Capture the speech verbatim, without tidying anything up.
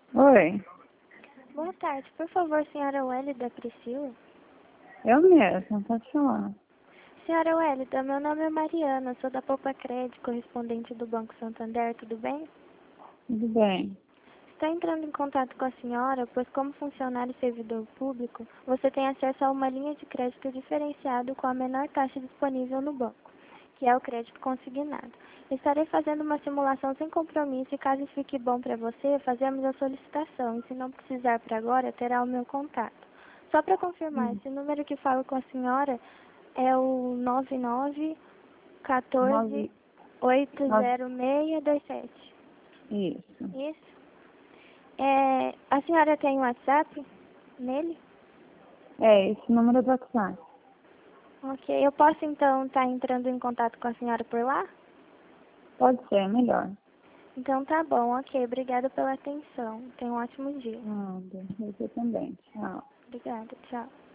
Oi, Boa tarde. Por favor, senhora Wélida Priscila? eu mesma, pode falar. Senhora Wélida, meu nome é Mariana, sou da Poupa Crédito, correspondente do Banco Santander, tudo bem? Tudo bem. Estou entrando em contato com a senhora, pois como funcionário e servidor público, você tem acesso a uma linha de crédito diferenciado com a menor taxa disponível no banco, que é o crédito consignado. Estarei fazendo uma simulação sem compromisso e caso fique bom para você, fazemos a solicitação e se não precisar para agora, terá o meu contato. Só para confirmar, Hum, esse número que falo com a senhora é o nove nove um quatro Nove, oito nove, zero seis dois sete. isso. Isso? É, a senhora tem WhatsApp nele? É, esse número do WhatsApp. Ok, eu posso então estar entrando em contato com a senhora por lá? Pode ser, melhor. Então tá bom, ok, obrigada pela atenção. Tenha um ótimo dia. Nada, você também. Tchau. Obrigada, tchau.